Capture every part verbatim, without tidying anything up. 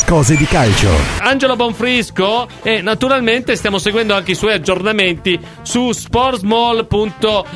cose di calcio. Angelo Bonfrisco, e naturalmente stiamo seguendo anche i suoi aggiornamenti su sportsmall punto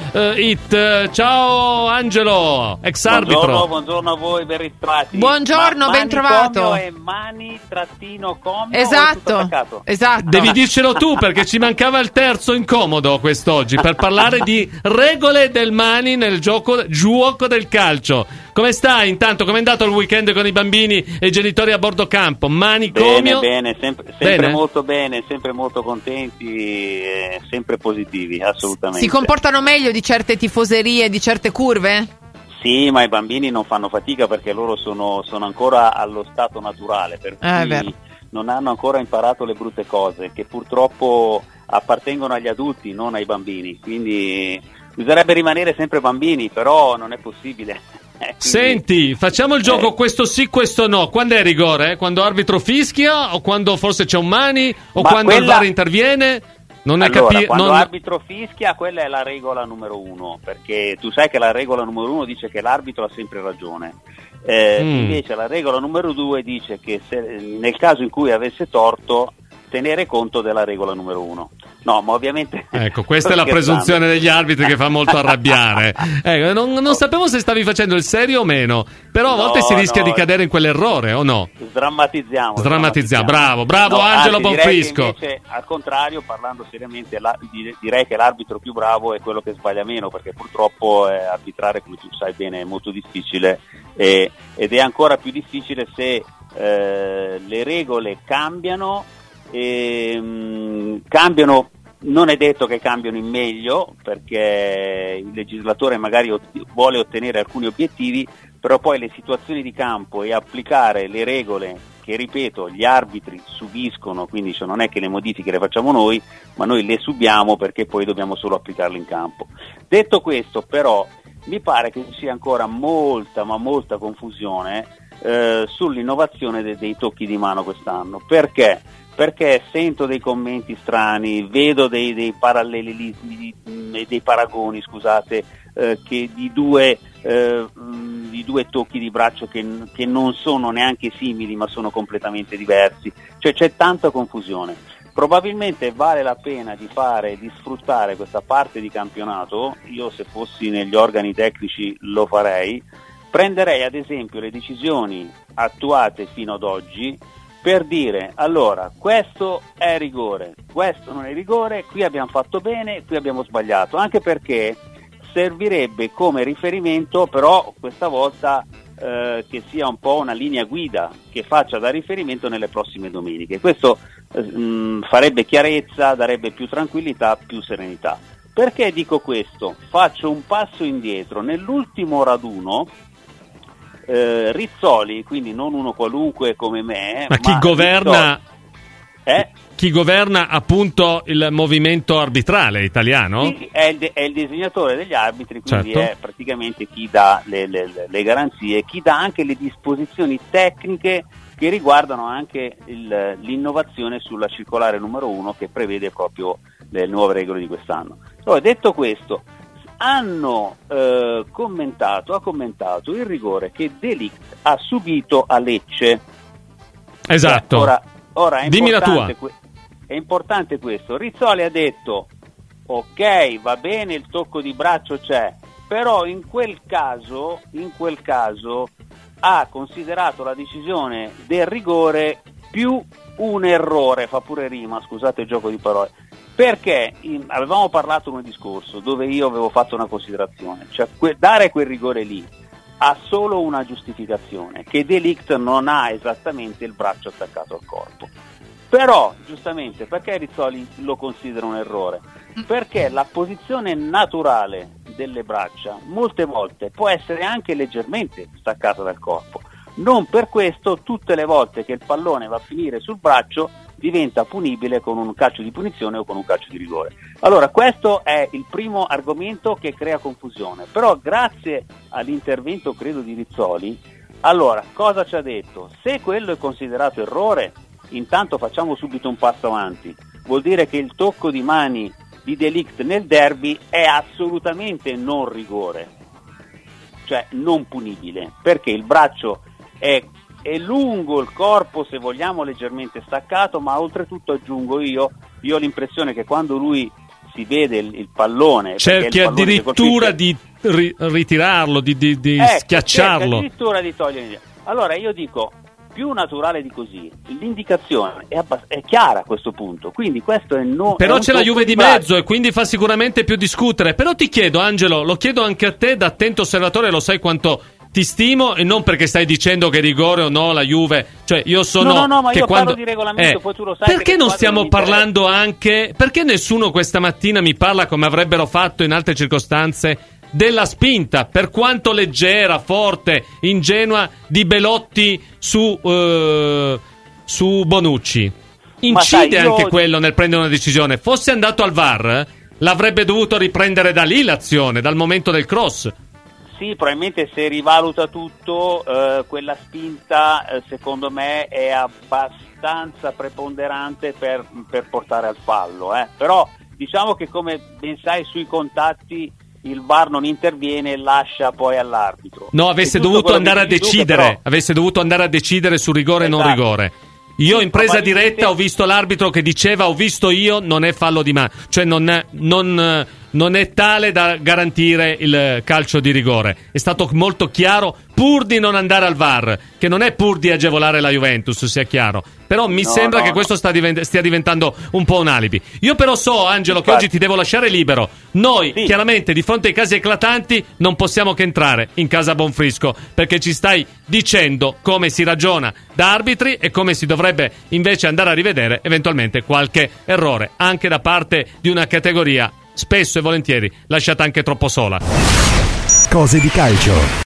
it. Ciao Angelo, ex arbitro. Buongiorno, buongiorno a voi, ben ritrovati. Buongiorno, Ma ben trovato. E mani trattino comio. Esatto, esatto. Devi dircelo tu, perché ci mancava il terzo incomodo quest'oggi per parlare di regole del mani nel gioco, gioco del calcio. Come stai intanto? Come è andato il weekend con i bambini e i genitori a bordo campo? Manicomio? Bene, bene, sempre, sempre bene? molto bene, sempre molto contenti, e sempre positivi, assolutamente. Si comportano meglio di certe tifoserie, di certe curve? Sì, ma i bambini non fanno fatica perché loro sono, sono ancora allo stato naturale, per eh, cui non hanno ancora imparato le brutte cose che purtroppo appartengono agli adulti, non ai bambini, quindi bisognerebbe rimanere sempre bambini, però non è possibile. Quindi, senti, facciamo il gioco eh. questo sì, questo no. Quando è rigore? Quando arbitro fischia o quando forse c'è un mani o Ma quando quella... il V A R interviene? Non allora, è capi- quando non... l'arbitro fischia, quella è la regola numero uno, perché tu sai che la regola numero uno dice che l'arbitro ha sempre ragione. Eh, mm. Invece la regola numero due dice che se, nel caso in cui avesse torto, tenere conto della regola numero uno. No, ma ovviamente... Ecco, questa è la presunzione degli arbitri che fa molto arrabbiare. Ecco, non, non sapevo se stavi facendo il serio o meno, però a no, volte si rischia no. di cadere in quell'errore, o no? Sdrammatizziamo. Sdrammatizziamo, bravo, bravo no, Angelo anzi, Bonfrisco. Direi che invece, al contrario, parlando seriamente, la, direi che l'arbitro più bravo è quello che sbaglia meno, perché purtroppo eh, arbitrare, come tu sai bene, è molto difficile eh, ed è ancora più difficile se eh, le regole cambiano. E, mh, cambiano, non è detto che cambiano in meglio, perché il legislatore magari ot- vuole ottenere alcuni obiettivi, però poi le situazioni di campo e applicare le regole che, ripeto, gli arbitri subiscono, quindi cioè non è che le modifiche le facciamo noi, ma noi le subiamo perché poi dobbiamo solo applicarle in campo. Detto questo, però, mi pare che ci sia ancora molta, ma molta confusione eh, sull'innovazione de- dei tocchi di mano quest'anno. Perché? Perché sento dei commenti strani, vedo dei, dei parallelismi, dei paragoni, scusate, eh, che di due, eh, di due tocchi di braccio che, che non sono neanche simili, ma sono completamente diversi. Cioè c'è tanta confusione. Probabilmente vale la pena di fare, di sfruttare questa parte di campionato. Io, se fossi negli organi tecnici, lo farei. Prenderei ad esempio le decisioni attuate fino ad oggi, per dire, allora, questo è rigore, questo non è rigore, qui abbiamo fatto bene, qui abbiamo sbagliato, anche perché servirebbe come riferimento, però questa volta eh, che sia un po' una linea guida che faccia da riferimento nelle prossime domeniche. Questo eh, mh, farebbe chiarezza, darebbe più tranquillità, più serenità. Perché dico questo? Faccio un passo indietro. Nell'ultimo raduno Eh, Rizzoli, quindi non uno qualunque come me, ma chi ma governa eh? chi governa appunto il movimento arbitrale italiano? Sì, è, il de- è il disegnatore degli arbitri, quindi certo. È praticamente chi dà le, le, le garanzie, chi dà anche le disposizioni tecniche che riguardano anche il, l'innovazione sulla circolare numero uno, che prevede proprio le nuove regole di quest'anno. Allora, detto questo, hanno eh, commentato, ha commentato il rigore che De Ligt ha subito a Lecce. Esatto. Eh, ora, ora è dimmi la tua. Que- è importante questo. Rizzoli ha detto: ok, va bene, il tocco di braccio c'è, però in quel caso, in quel caso ha considerato la decisione del rigore più un errore, fa pure rima, scusate il gioco di parole. Perché in, avevamo parlato in un discorso dove io avevo fatto una considerazione, cioè que, dare quel rigore lì ha solo una giustificazione, che De Ligt non ha esattamente il braccio attaccato al corpo. Però, giustamente, perché Rizzoli lo considera un errore? Perché la posizione naturale delle braccia molte volte può essere anche leggermente staccata dal corpo. Non per questo tutte le volte che il pallone va a finire sul braccio diventa punibile con un calcio di punizione o con un calcio di rigore. Allora, questo è il primo argomento che crea confusione, però grazie all'intervento, credo, di Rizzoli, allora, cosa ci ha detto? Se quello è considerato errore, intanto facciamo subito un passo avanti. Vuol dire che il tocco di mani di De Ligt nel derby è assolutamente non rigore, cioè non punibile, perché il braccio è è lungo il corpo, se vogliamo leggermente staccato, ma oltretutto aggiungo io, io ho l'impressione che quando lui si vede il, il pallone, cerchi il pallone addirittura di ri- ritirarlo, di, di, di ecco, schiacciarlo, addirittura di togliere. Allora io dico, più naturale di così, l'indicazione è, abbast- è chiara a questo punto, quindi questo è no. Però è c'è la Juve di braccio. mezzo e quindi fa sicuramente più discutere. Però ti chiedo, Angelo, lo chiedo anche a te, da attento osservatore, lo sai quanto ti stimo, e non perché stai dicendo che rigore o no la Juve, cioè io sono no no no ma che io quando... parlo di regolamento, eh, poi tu lo sai, perché non stiamo non parlando anche, perché nessuno questa mattina mi parla, come avrebbero fatto in altre circostanze, della spinta, per quanto leggera, forte, ingenua, di Belotti su uh, su Bonucci? Incide sai, io... anche quello nel prendere una decisione. Fosse andato al V A R, l'avrebbe dovuto riprendere da lì l'azione, dal momento del cross. Sì, probabilmente se rivaluta tutto, eh, quella spinta eh, secondo me è abbastanza preponderante per, per portare al fallo, eh. Però diciamo che, come ben sai, sui contatti il V A R non interviene e lascia poi all'arbitro. No, avesse dovuto andare a decidere, però... avesse dovuto andare a decidere su rigore e esatto. non rigore. Io sì, in presa probabilmente... diretta ho visto l'arbitro che diceva ho visto io, non è fallo di mano, cioè non è, non, non è tale da garantire il calcio di rigore. È stato molto chiaro, pur di non andare al V A R, che non è pur di agevolare la Juventus, sia chiaro. Però mi no, sembra no, che no. questo sta divent- stia diventando un po' un alibi. Io però so, Angelo, Infatti. che oggi ti devo lasciare libero. Noi, sì. chiaramente, di fronte ai casi eclatanti, non possiamo che entrare in casa Bonfrisco, perché ci stai dicendo come si ragiona da arbitri e come si dovrebbe invece andare a rivedere eventualmente qualche errore, anche da parte di una categoria spesso e volentieri lasciata anche troppo sola. Cose di calcio.